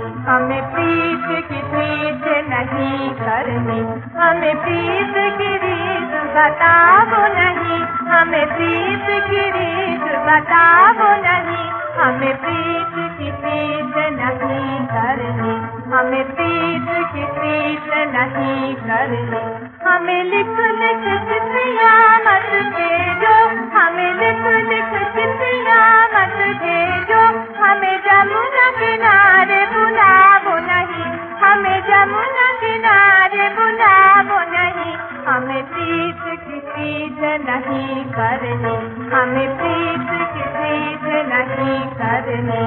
हमें प्रीत की प्रीत नहीं करनी, हमें प्रीत की रीत बताओ नहीं, हमें प्रीत की रीत बताओ नहीं, हमें प्रीत की प्रीत नहीं करनी, हमें प्रीत की प्रीत नहीं करनी। हमें लिख लिख चिट्ठियां मत भेजो, हमें लिख लिख चिट्ठियां मत भेजो, हमें जमुना किनारे बुलाओ नहीं, हमें जमुना किनारे बुलाओ नहीं, हमें प्रीत की प्रीत नहीं करनी, हमें प्रीत की प्रीत नहीं करनी।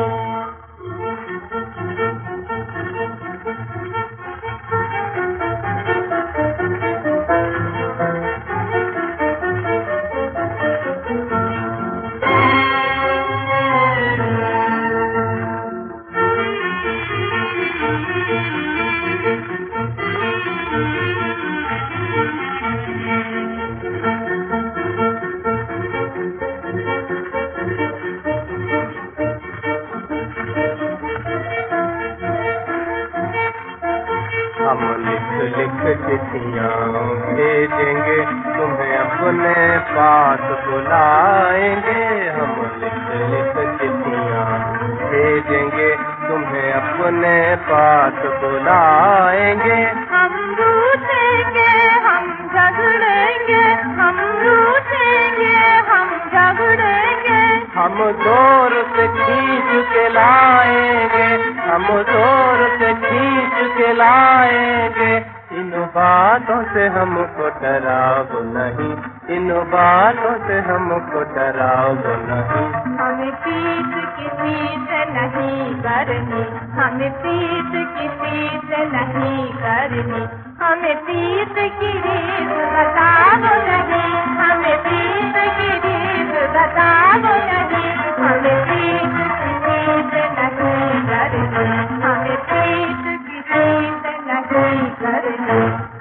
हम लिख लिख चिट्ठियां भेजेंगे, तुम्हें अपने पास बुलाएंगे। हम लिख लिख चिट्ठियां भेजेंगे, तुम्हें अपने पास बुलाएंगे। हम रूठेंगे, हम झगड़ेंगे, हम रूठेंगे, हम झगड़ेंगे। हम जोर से खींच के लाएंगे, हम जोर से खींच के लाएंगे। इन बातों से हमको डराओ नहीं, इन बातों से हमको डराओ नहीं। हमें प्रीत की प्रीत नहीं करनी, हमें प्रीत की प्रीत नहीं करनी, हमें प्रीत की रीत बताओ नहीं, हमें प्रीत की रीत बताओ नहीं, हमें प्रीत की प्रीत नहीं करनी, हमें प्रीत की प्रीत नहीं करनी।